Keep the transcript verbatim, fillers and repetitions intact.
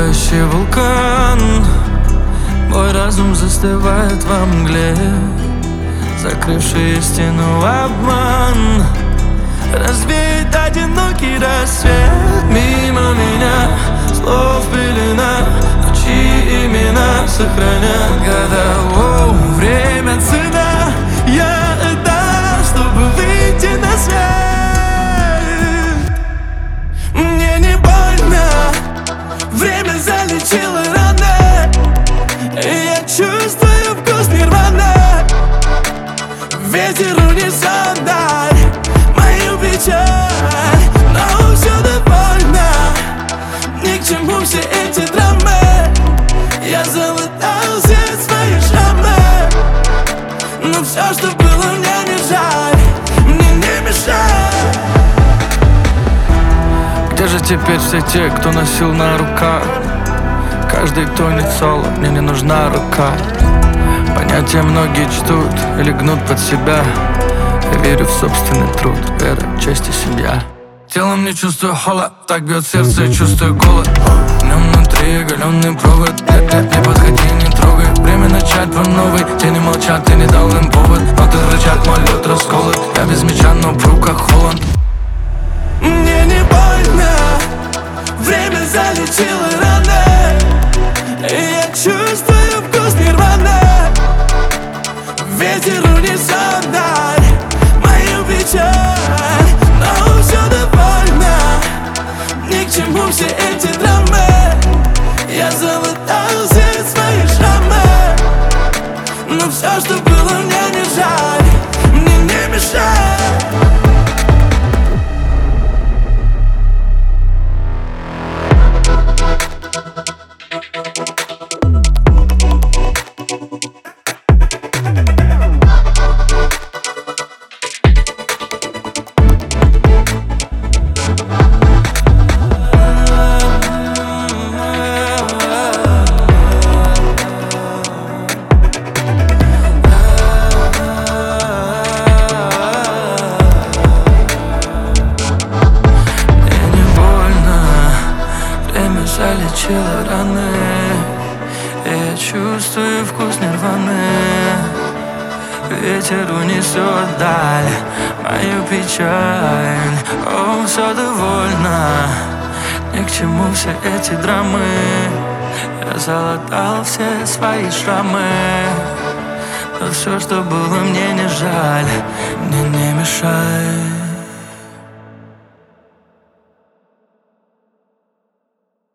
Пылающий вулкан, мой разум застывает во мгле, закрывший истину обман. Развеет одинокий рассвет мимо меня, слов пелена, но чьи имена сохранят года. Оу, время цена, я отдам, чтобы выйти на свет. Мне не больно, время залечило раны, и я чувствую вкус нирваны. Ветер унесет даль мою печаль, но все довольно, ни к чему все эти драмы. Я залатал все свои шрамы, но все, что было, мне не жаль, мне не мешай. Где же теперь все те, кто носил на руках? Каждый тонет соло, мне не нужна рука. Понятия многие чтут или гнут под себя. Я верю в собственный труд, вера, честь и семья. Телом не чувствую холод, так бьет сердце, чувствую голод. В нем внутри оголенный провод, нет, нет, не подходи, не трогай. Время начать по новой, тени молчат, ты не дал им повод. Ноты рычат, мой лед расколот, я без меча, но в руках Холланд. Мне не больно, время залечило раны, и я чувствую вкус нирваны. Ветер унесет даль мою печаль, но все довольно, ни к чему все эти драмы. Я залатал все свои шрамы, но все, что было, мне не жаль, мне не мешай. Залечила раны, и я чувствую вкус нирваны. Ветер унесет даль мою печаль. О, все довольно, ни к чему все эти драмы. Я залатал все свои шрамы, но все, что было, мне не жаль, мне не мешай.